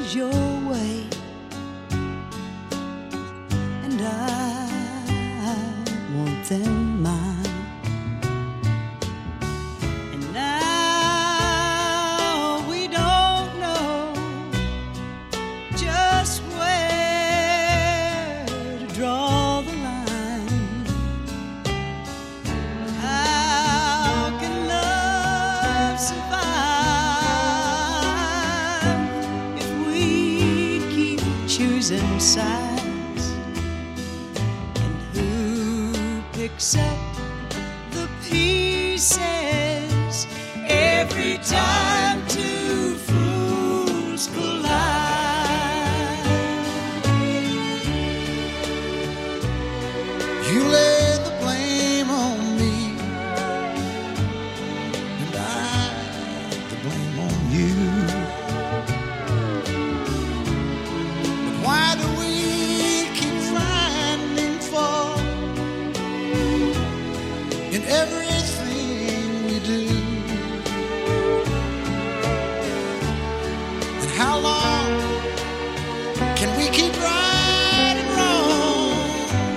things your way, and I want them mine. And now we don't know just where to draw the line. How can love survive if we keep choosing sides? And who picks up the pieces every time two fools collide? You lay the blame on me, and I the blame on you. But why do we keep finding fault in everything we do? And how long can we keep righting wrong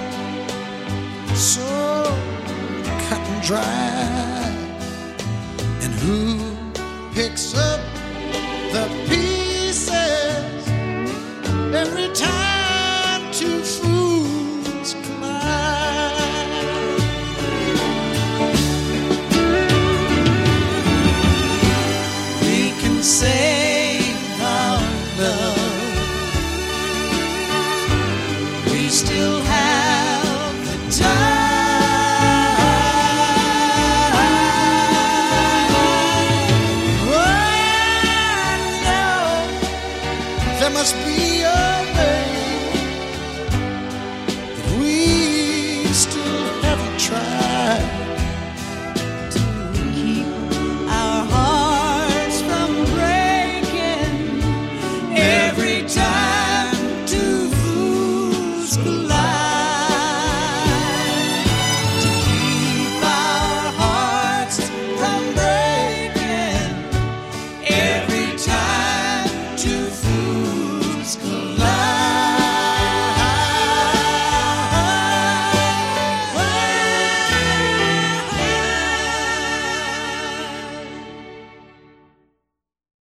so cut and dry? And who picks up the pieces every time two fools collide? We can save our love. We still have the time. Oh, I know There must be